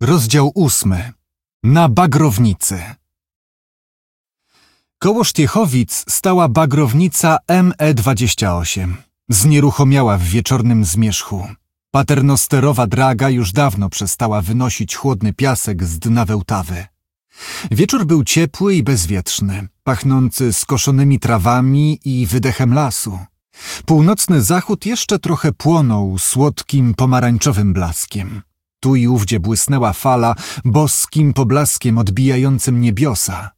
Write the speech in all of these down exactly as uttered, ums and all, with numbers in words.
Rozdział ósmy. Na bagrownicy. Koło Sztiechowic stała bagrownica M E dwadzieścia osiem. Znieruchomiała w wieczornym zmierzchu. Paternosterowa draga już dawno przestała wynosić chłodny piasek z dna Wełtawy. Wieczór był ciepły i bezwietrzny, pachnący skoszonymi trawami i wydechem lasu. Północny zachód jeszcze trochę płonął słodkim pomarańczowym blaskiem. Tu i ówdzie błysnęła fala boskim poblaskiem odbijającym niebiosa.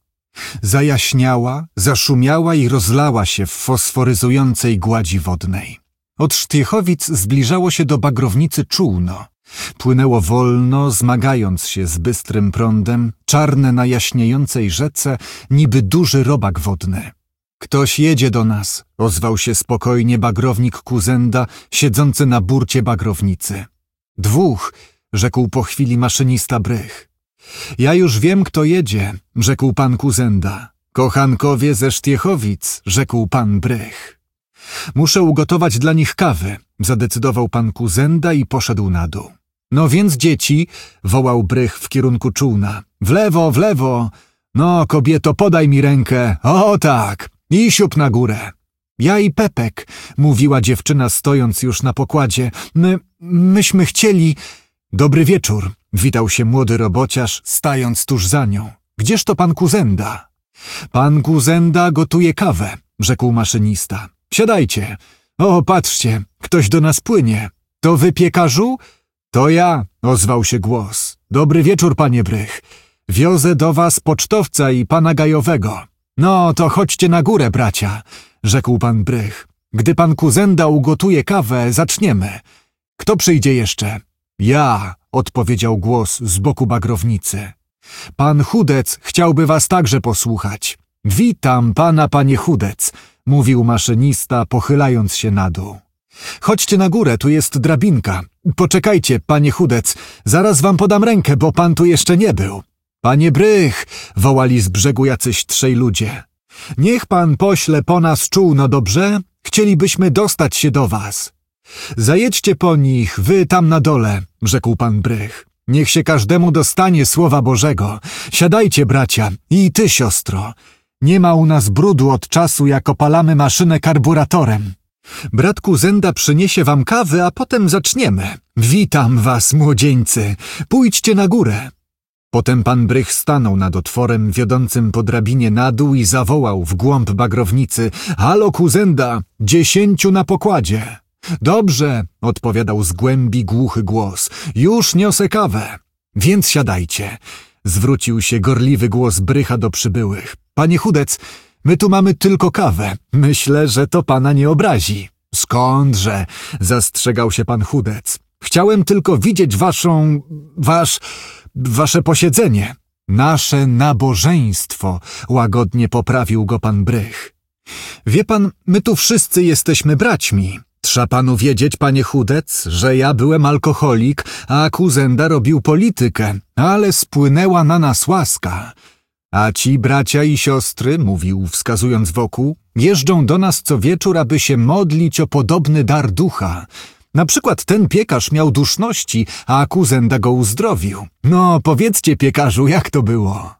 Zajaśniała, zaszumiała i rozlała się w fosforyzującej gładzi wodnej. Od Sztiechowic zbliżało się do bagrownicy czółno. Płynęło wolno, zmagając się z bystrym prądem, czarne na jaśniejącej rzece, niby duży robak wodny. Ktoś jedzie do nas, ozwał się spokojnie bagrownik Kuzenda, siedzący na burcie bagrownicy. Dwóch, rzekł po chwili maszynista Brych. Ja już wiem, kto jedzie, rzekł pan Kuzenda. Kochankowie ze Sztiechowic, rzekł pan Brych. Muszę ugotować dla nich kawy, zadecydował pan Kuzenda i poszedł na dół. No więc dzieci, wołał Brych w kierunku czółna. W lewo, w lewo. No, kobieto, podaj mi rękę. O tak. I siup na górę. Ja i Pepek, mówiła dziewczyna stojąc już na pokładzie. My, myśmy chcieli... Dobry wieczór, witał się młody robociarz, stając tuż za nią. Gdzież to pan Kuzenda? Pan Kuzenda gotuje kawę, rzekł maszynista. Siadajcie. O, patrzcie, ktoś do nas płynie. To wy, piekarzu? To ja, ozwał się głos. Dobry wieczór, panie Brych. Wiozę do was pocztowca i pana Gajowego. No, to chodźcie na górę, bracia, rzekł pan Brych. Gdy pan Kuzenda ugotuje kawę, zaczniemy. Kto przyjdzie jeszcze? Ja, odpowiedział głos z boku bagrownicy. Pan Chudec chciałby was także posłuchać. Witam pana, panie Chudec, mówił maszynista, pochylając się na dół. Chodźcie na górę, tu jest drabinka. Poczekajcie, panie Chudec, zaraz wam podam rękę, bo pan tu jeszcze nie był. Panie Brych, wołali z brzegu jacyś trzej ludzie. Niech pan pośle po nas czółno, dobrze? Chcielibyśmy dostać się do was. Zajedźcie po nich, wy tam na dole, rzekł pan Brych. Niech się każdemu dostanie słowa Bożego. Siadajcie, bracia, i ty, siostro. Nie ma u nas brudu od czasu, jak opalamy maszynę karburatorem. Brat Kuzenda przyniesie wam kawy, a potem zaczniemy. Witam was, młodzieńcy. Pójdźcie na górę. Potem pan Brych stanął nad otworem wiodącym po drabinie na dół i zawołał w głąb bagrownicy. Halo, Kuzenda, dziesięciu na pokładzie. Dobrze, odpowiadał z głębi głuchy głos. Już niosę kawę. Więc siadajcie. Zwrócił się gorliwy głos Brycha do przybyłych. Panie Chudec, my tu mamy tylko kawę. Myślę, że to pana nie obrazi. Skądże? Zastrzegał się pan Chudec. Chciałem tylko widzieć waszą... wasz... wasze posiedzenie. Nasze nabożeństwo, łagodnie poprawił go pan Brych. Wie pan, my tu wszyscy jesteśmy braćmi. Trza panu wiedzieć, panie Chudec, że ja byłem alkoholik, a Kuzenda robił politykę, ale spłynęła na nas łaska. A ci bracia i siostry, mówił wskazując wokół, jeżdżą do nas co wieczór, aby się modlić o podobny dar ducha. Na przykład ten piekarz miał duszności, a Kuzenda go uzdrowił. No, powiedzcie, piekarzu, jak to było?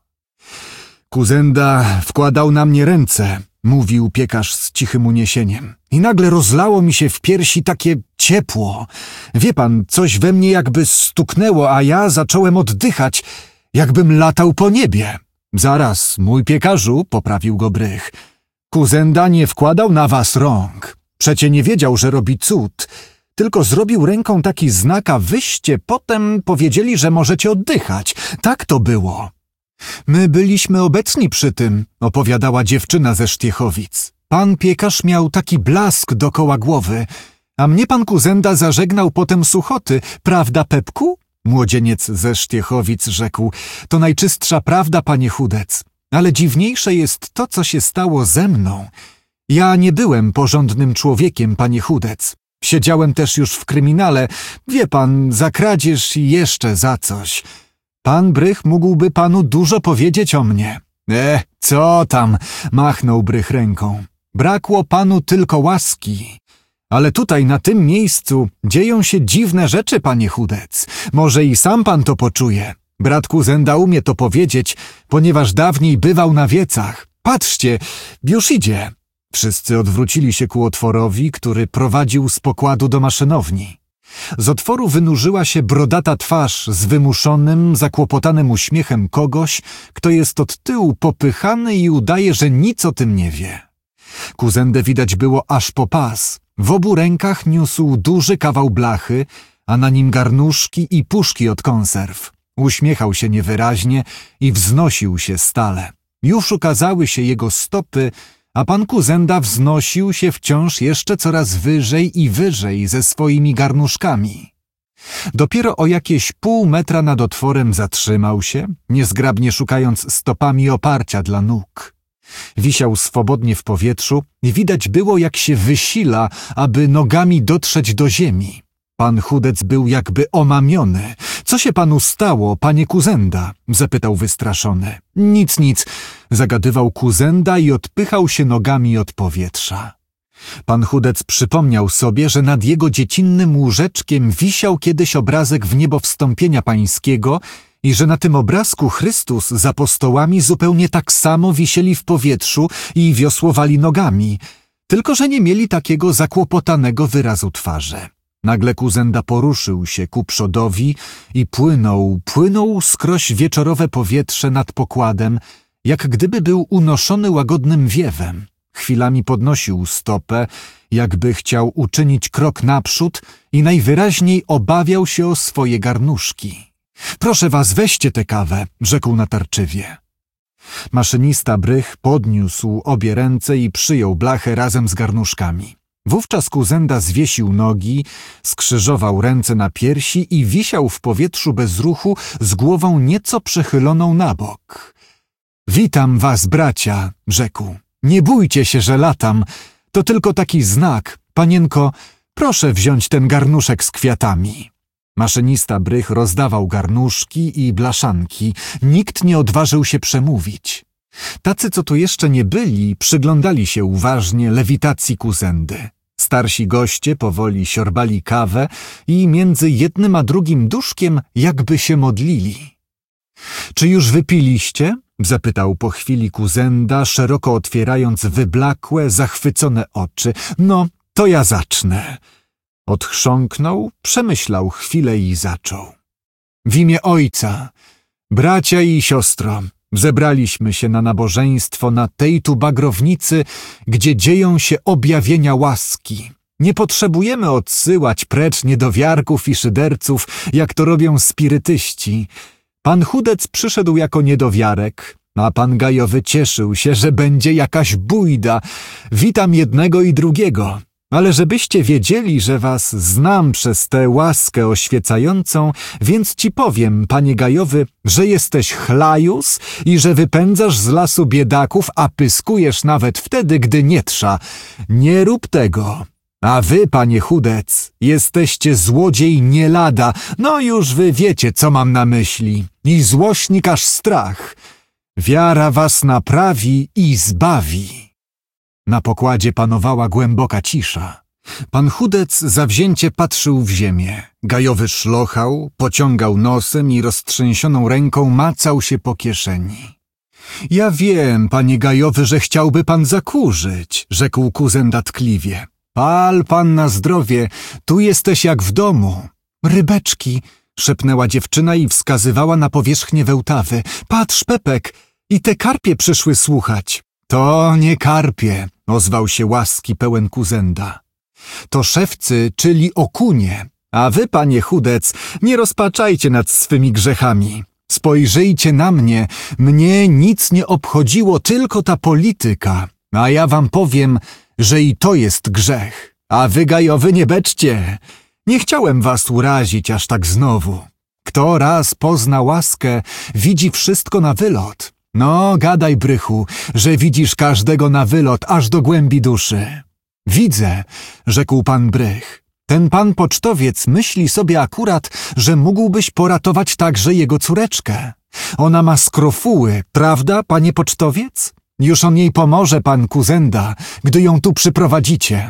Kuzenda wkładał na mnie ręce, mówił piekarz z cichym uniesieniem. I nagle rozlało mi się w piersi takie ciepło. Wie pan, coś we mnie jakby stuknęło, a ja zacząłem oddychać, jakbym latał po niebie. Zaraz, mój piekarzu, poprawił go Brych. Kuzenda nie wkładał na was rąk. Przecie nie wiedział, że robi cud. Tylko zrobił ręką taki znak, a wyście potem powiedzieli, że możecie oddychać. Tak to było. My byliśmy obecni przy tym, opowiadała dziewczyna ze Sztiechowic. Pan piekarz miał taki blask dokoła głowy, a mnie pan Kuzenda zażegnał potem suchoty. Prawda, Pepku? Młodzieniec ze Sztiechowic rzekł. To najczystsza prawda, panie Chudec. Ale dziwniejsze jest to, co się stało ze mną. Ja nie byłem porządnym człowiekiem, panie Chudec. Siedziałem też już w kryminale, wie pan, za kradzież i jeszcze za coś. Pan Brych mógłby panu dużo powiedzieć o mnie. E, co tam? Machnął Brych ręką. Brakło panu tylko łaski. Ale tutaj, na tym miejscu, dzieją się dziwne rzeczy, panie Chudec. Może i sam pan to poczuje. Brat Kuzenda umie to powiedzieć, ponieważ dawniej bywał na wiecach. Patrzcie, już idzie. Wszyscy odwrócili się ku otworowi, który prowadził z pokładu do maszynowni. Z otworu wynurzyła się brodata twarz z wymuszonym, zakłopotanym uśmiechem kogoś, kto jest od tyłu popychany i udaje, że nic o tym nie wie. Kuzendę widać było aż po pas. W obu rękach niósł duży kawał blachy, a na nim garnuszki i puszki od konserw. Uśmiechał się niewyraźnie i wznosił się stale. Już ukazały się jego stopy, a pan Kuzenda wznosił się wciąż jeszcze coraz wyżej i wyżej ze swoimi garnuszkami. Dopiero o jakieś pół metra nad otworem zatrzymał się, niezgrabnie szukając stopami oparcia dla nóg. Wisiał swobodnie w powietrzu i widać było, jak się wysila, aby nogami dotrzeć do ziemi. Pan Chudec był jakby omamiony. Co się panu stało, panie Kuzenda? Zapytał wystraszony. Nic, nic, zagadywał Kuzenda i odpychał się nogami od powietrza. Pan Chudec przypomniał sobie, że nad jego dziecinnym łóżeczkiem wisiał kiedyś obrazek w niebo wstąpienia pańskiego i że na tym obrazku Chrystus z apostołami zupełnie tak samo wisieli w powietrzu i wiosłowali nogami, tylko że nie mieli takiego zakłopotanego wyrazu twarzy. Nagle Kuzenda poruszył się ku przodowi i płynął, płynął skroś wieczorowe powietrze nad pokładem, jak gdyby był unoszony łagodnym wiewem. Chwilami podnosił stopę, jakby chciał uczynić krok naprzód i najwyraźniej obawiał się o swoje garnuszki. Proszę was, weźcie tę kawę, rzekł natarczywie. Maszynista Brych podniósł obie ręce i przyjął blachę razem z garnuszkami. Wówczas Kuzenda zwiesił nogi, skrzyżował ręce na piersi i wisiał w powietrzu bez ruchu z głową nieco przechyloną na bok. Witam was, bracia, rzekł. Nie bójcie się, że latam. To tylko taki znak. Panienko, proszę wziąć ten garnuszek z kwiatami. Maszynista Brych rozdawał garnuszki i blaszanki. Nikt nie odważył się przemówić. Tacy, co tu jeszcze nie byli, przyglądali się uważnie lewitacji Kuzendy. Starsi goście powoli siorbali kawę i między jednym a drugim duszkiem jakby się modlili. — Czy już wypiliście? — zapytał po chwili Kuzenda, szeroko otwierając wyblakłe, zachwycone oczy. — No, to ja zacznę. Odchrząknął, przemyślał chwilę i zaczął. — W imię Ojca, bracia i siostro, zebraliśmy się na nabożeństwo na tej tu bagrownicy, gdzie dzieją się objawienia łaski. Nie potrzebujemy odsyłać precz niedowiarków i szyderców, jak to robią spirytyści. Pan Chudec przyszedł jako niedowiarek, a pan Gajowy cieszył się, że będzie jakaś bójda. Witam jednego i drugiego. Ale żebyście wiedzieli, że was znam przez tę łaskę oświecającą, więc ci powiem, panie Gajowy, że jesteś chlajus i że wypędzasz z lasu biedaków, a pyskujesz nawet wtedy, gdy nie trza. Nie rób tego. A wy, panie Chudec, jesteście złodziej nie lada. No już wy wiecie, co mam na myśli. I złośnik aż strach. Wiara was naprawi i zbawi. Na pokładzie panowała głęboka cisza. Pan Chudec zawzięcie patrzył w ziemię. Gajowy szlochał, pociągał nosem i roztrzęsioną ręką macał się po kieszeni. — Ja wiem, panie Gajowy, że chciałby pan zakurzyć — rzekł Kuzenda tkliwie. — Pal pan na zdrowie, tu jesteś jak w domu. — Rybeczki — szepnęła dziewczyna i wskazywała na powierzchnię Wełtawy. — Patrz, Pepek, i te karpie przyszły słuchać. — To nie karpie — ozwał się łaski pełen Kuzenda. — To szewcy, czyli okunie. A wy, panie Chudec, nie rozpaczajcie nad swymi grzechami. Spojrzyjcie na mnie. Mnie nic nie obchodziło, tylko ta polityka. A ja wam powiem, że i to jest grzech. A wy, Gajowy, nie beczcie. Nie chciałem was urazić aż tak znowu. Kto raz pozna łaskę, widzi wszystko na wylot. No, gadaj, Brychu, że widzisz każdego na wylot, aż do głębi duszy. Widzę, rzekł pan Brych. Ten pan pocztowiec myśli sobie akurat, że mógłbyś poratować także jego córeczkę. Ona ma skrofuły, prawda, panie pocztowiec? Już on jej pomoże, pan Kuzenda, gdy ją tu przyprowadzicie.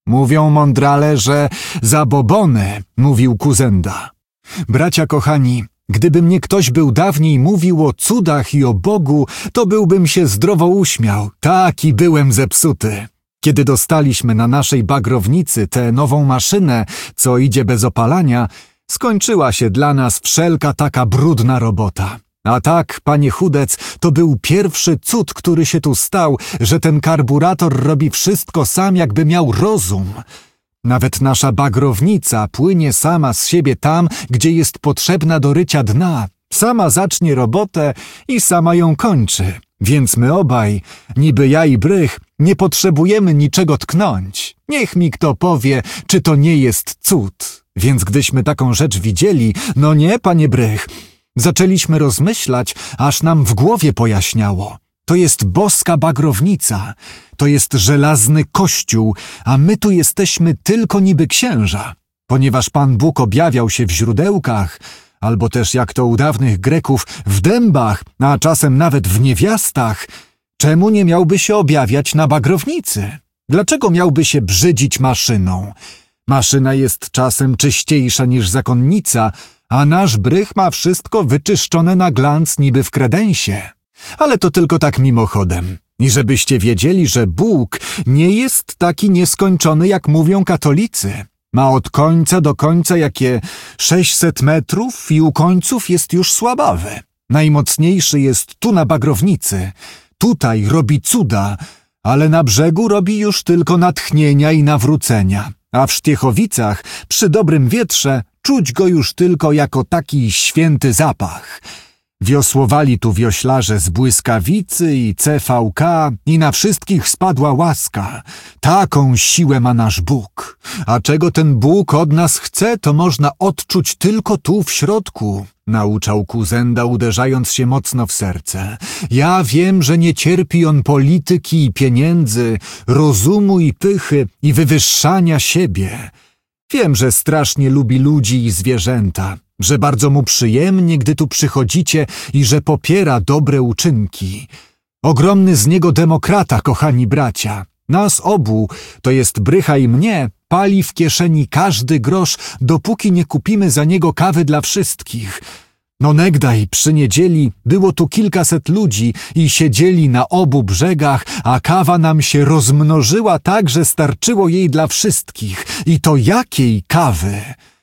Mówią mądrale, że zabobony, mówił Kuzenda. Bracia kochani, gdyby mnie ktoś był dawniej mówił o cudach i o Bogu, to byłbym się zdrowo uśmiał. Taki byłem zepsuty. Kiedy dostaliśmy na naszej bagrownicy tę nową maszynę, co idzie bez opalania, skończyła się dla nas wszelka taka brudna robota. A tak, panie Chudec, to był pierwszy cud, który się tu stał, że ten karburator robi wszystko sam, jakby miał rozum. Nawet nasza bagrownica płynie sama z siebie tam, gdzie jest potrzebna do rycia dna. Sama zacznie robotę i sama ją kończy. Więc my obaj, niby ja i Brych, nie potrzebujemy niczego tknąć. Niech mi kto powie, czy to nie jest cud. Więc gdyśmy taką rzecz widzieli, no nie, panie Brych, zaczęliśmy rozmyślać, aż nam w głowie pojaśniało. To jest boska bagrownica, to jest żelazny kościół, a my tu jesteśmy tylko niby księża. Ponieważ Pan Bóg objawiał się w źródełkach, albo też jak to u dawnych Greków w dębach, a czasem nawet w niewiastach, czemu nie miałby się objawiać na bagrownicy? Dlaczego miałby się brzydzić maszyną? Maszyna jest czasem czyściejsza niż zakonnica, a nasz Brych ma wszystko wyczyszczone na glans niby w kredensie. Ale to tylko tak mimochodem. I żebyście wiedzieli, że Bóg nie jest taki nieskończony, jak mówią katolicy. Ma od końca do końca jakie sześćset metrów i u końców jest już słabawy. Najmocniejszy jest tu na bagrownicy. Tutaj robi cuda, ale na brzegu robi już tylko natchnienia i nawrócenia. A w Sztiechowicach przy dobrym wietrze czuć go już tylko jako taki święty zapach. Wiosłowali tu wioślarze z Błyskawicy i C V K i na wszystkich spadła łaska. Taką siłę ma nasz Bóg. A czego ten Bóg od nas chce, to można odczuć tylko tu w środku, nauczał Kuzenda, uderzając się mocno w serce. Ja wiem, że nie cierpi on polityki i pieniędzy, rozumu i pychy i wywyższania siebie. Wiem, że strasznie lubi ludzi i zwierzęta, że bardzo mu przyjemnie, gdy tu przychodzicie i że popiera dobre uczynki. Ogromny z niego demokrata, kochani bracia. Nas obu, to jest Brycha i mnie, pali w kieszeni każdy grosz, dopóki nie kupimy za niego kawy dla wszystkich. No negdaj, przy niedzieli było tu kilkaset ludzi i siedzieli na obu brzegach, a kawa nam się rozmnożyła tak, że starczyło jej dla wszystkich. I to jakiej kawy?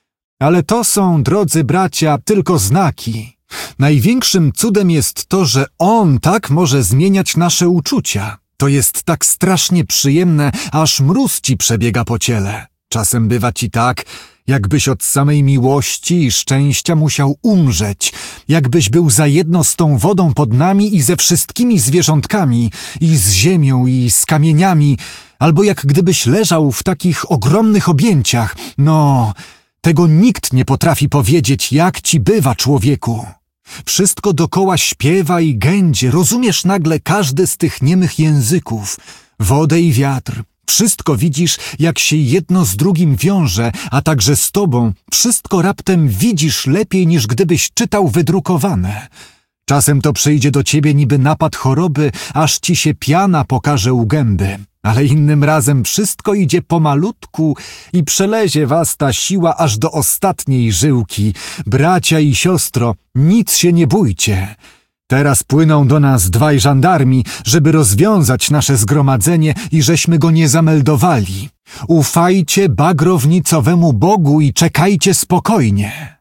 Ale to są, drodzy bracia, tylko znaki. Największym cudem jest to, że On tak może zmieniać nasze uczucia. To jest tak strasznie przyjemne, aż mróz ci przebiega po ciele. Czasem bywa ci tak, jakbyś od samej miłości i szczęścia musiał umrzeć, jakbyś był za jedno z tą wodą pod nami i ze wszystkimi zwierzątkami, i z ziemią, i z kamieniami, albo jak gdybyś leżał w takich ogromnych objęciach. No, tego nikt nie potrafi powiedzieć, jak ci bywa, człowieku. Wszystko dokoła śpiewa i gędzie, rozumiesz nagle każdy z tych niemych języków, wodę i wiatr. Wszystko widzisz, jak się jedno z drugim wiąże, a także z tobą. Wszystko raptem widzisz lepiej, niż gdybyś czytał wydrukowane. Czasem to przyjdzie do ciebie niby napad choroby, aż ci się piana pokaże u gęby. Ale innym razem wszystko idzie pomalutku i przelezie was ta siła aż do ostatniej żyłki. Bracia i siostro, nic się nie bójcie. Teraz płyną do nas dwaj żandarmi, żeby rozwiązać nasze zgromadzenie i żeśmy go nie zameldowali. Ufajcie bagrownicowemu Bogu i czekajcie spokojnie.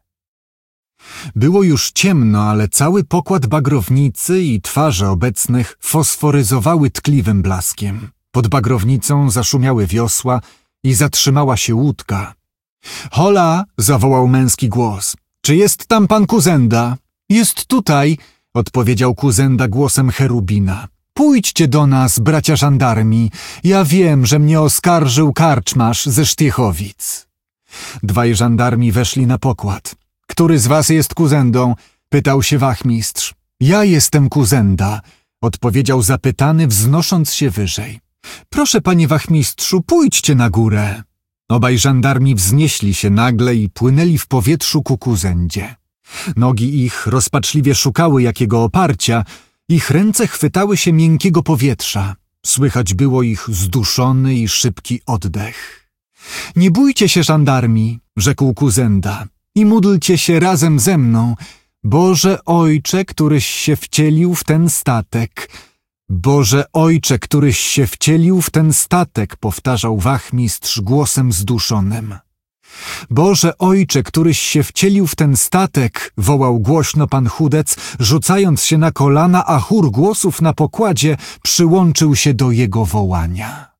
Było już ciemno, ale cały pokład bagrownicy i twarze obecnych fosforyzowały tkliwym blaskiem. Pod bagrownicą zaszumiały wiosła i zatrzymała się łódka. Hola! Zawołał męski głos. Czy jest tam pan Kuzenda? Jest tutaj! Odpowiedział Kuzenda głosem cherubina. Pójdźcie do nas, bracia żandarmi. Ja wiem, że mnie oskarżył karczmarz ze Sztiechowic. Dwaj żandarmi weszli na pokład. Który z was jest Kuzendą? Pytał się wachmistrz. Ja jestem Kuzenda, odpowiedział zapytany, wznosząc się wyżej. Proszę, panie wachmistrzu, pójdźcie na górę. Obaj żandarmi wznieśli się nagle i płynęli w powietrzu ku Kuzendzie. Nogi ich rozpaczliwie szukały jakiego oparcia, ich ręce chwytały się miękkiego powietrza. Słychać było ich zduszony i szybki oddech. Nie bójcie się, żandarmi, rzekł Kuzenda, i módlcie się razem ze mną. Boże Ojcze, któryś się wcielił w ten statek. Boże Ojcze, któryś się wcielił w ten statek, powtarzał wachmistrz głosem zduszonym. Boże Ojcze, któryś się wcielił w ten statek, wołał głośno pan Chudec, rzucając się na kolana, a chór głosów na pokładzie przyłączył się do jego wołania.